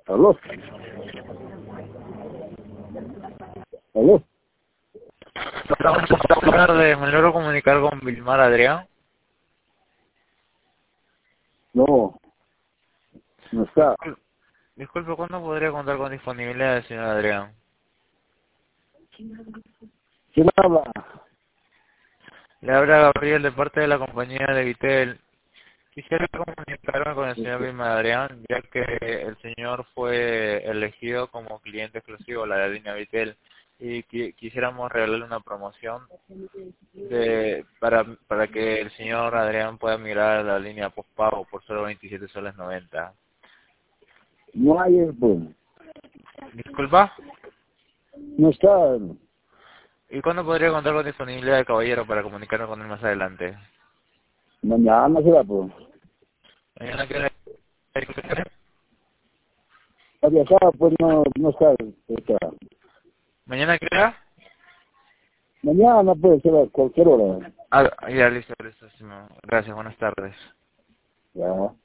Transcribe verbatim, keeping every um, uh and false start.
¿Aló? ¿Aló? Buenas tardes, me logro comunicar con Vilmar Adrián. No, no está. Discul- Disculpe, ¿cuándo podría contar con disponibilidad del señor Adrián? ¿Quién habla? Le habla Gabriel de parte de la compañía de Vitel. Quisiera comunicarme con el señor Vilmar Adrián, ya que el señor fue elegido como cliente exclusivo de la línea Vitel y qui- quisiéramos regalarle una promoción de para para que el señor Adrián pueda migrar a la línea postpago por solo veintisiete soles noventa. No hay, pues. Disculpa. No está. ¿Y cuándo podría contar con disponibilidad de caballero para comunicarme con él más adelante? Mañana será, pues. Mañana que Había acá, pues no, no está. está. ¿Mañana qué hora? Mañana puede ser a cualquier hora. Ah, ya, listo, listo. Sí, no. Gracias, buenas tardes. Ya.